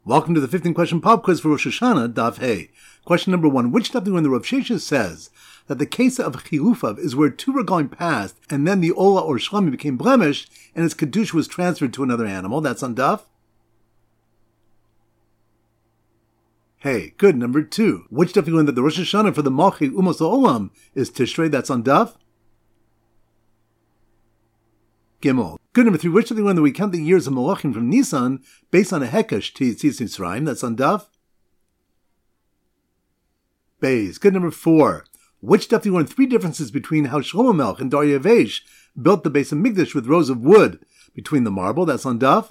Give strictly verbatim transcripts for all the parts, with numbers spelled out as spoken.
Welcome to the fifteen question pop quiz for Rosh Hashanah, Daf Hey. Question number one. Which Daf when the Rav Sheshes says that the case of Chilufav is where two were going past and then the Ola or Shlami became blemished and its Kedusha was transferred to another animal? That's on Daf Hey. Good. Number two. Which Daf when that the Rosh Hashanah for the Malchi Umos Olam is Tishrei? That's on Daf Gimel. Good. Number three. Which Daf when that we count the years of Malachim from Nisan based on a Hekesh to Yitzis Mitzrayim? That's on Daf Beis. Good. Number four. Which Daf you learn three differences between how Shlomo Melech and Daryavesh built the base of Mikdash with rows of wood between the marble? That's on Daf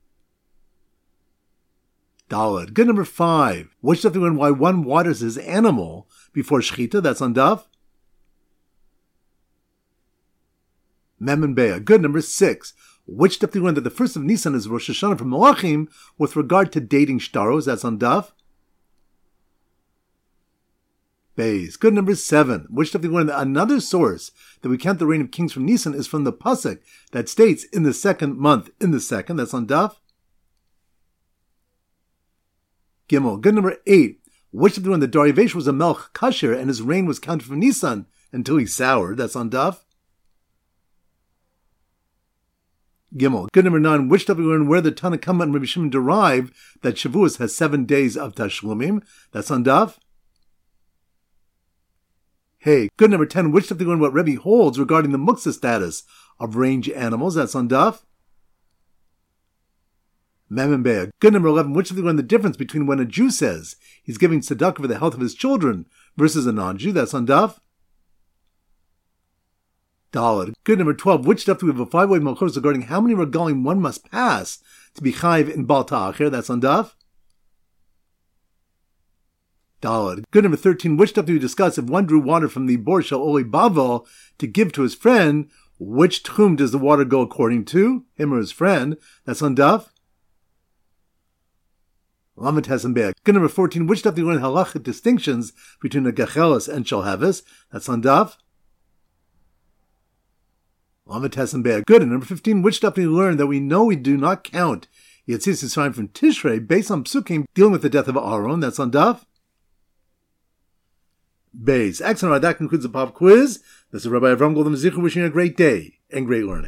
Daled. Good. Number five. Which Daf you learn why one waters his animal before Shechita? That's on Daf Mem and Beah. Good. Number six. Which Daf you learn that the first of Nisan is Rosh Hashanah from Malachim with regard to dating shtaros? That's on Daf Beis. Good. Number seven. Which Daf you learn that another source that we count the reign of kings from Nisan is from the pasuk that states in the second month in the second? That's on Daf Gimel. Good. Number eight. Which Daf you learn that Daryavesh was a Melch Kasher and his reign was counted from Nisan until he soured? That's on Daf Gimel. Good. Number nine. Which Daf you learn where the Tanna Kama and Rabbi Shimon derive that Shavuos has seven days of Tashlumim? That's on Daf Hey. Good. Number ten. Which Daf you learn what Rebbe holds regarding the muksa status of range animals? That's on Daf Mem and Beah. Good. Number eleven. Which Daf you learn the difference between when a Jew says he's giving tzedakah for the health of his children versus a non-Jew? That's on Daf Daled. Good. Number twelve. Which Daf do we have a five-way malchus regarding how many regalim one must pass to be chayiv in Baal Ta'achir? That's on Daf Daled. Good. Number thirteen. Which Daf do we discuss if one drew water from the Bor Shel Oli Bavel to give to his friend? Which tchum does the water go according to? Him or his friend? That's on Daf Lamed Tes and Beah. Good. Number fourteen. Which Daf do we learn halachic distinctions between a gecheles and shalheves? That's on Daf Lamed Tes and Beah. Good. And number fifteen. Which Daf do we learn that we know we do not count Yitzis Mitzrayim from Tishrei based on psukim dealing with the death of Aaron? That's on Daf Beis. Excellent. That concludes the pop quiz. This is Rabbi Avram Goldman Zichu wishing you a great day and great learning.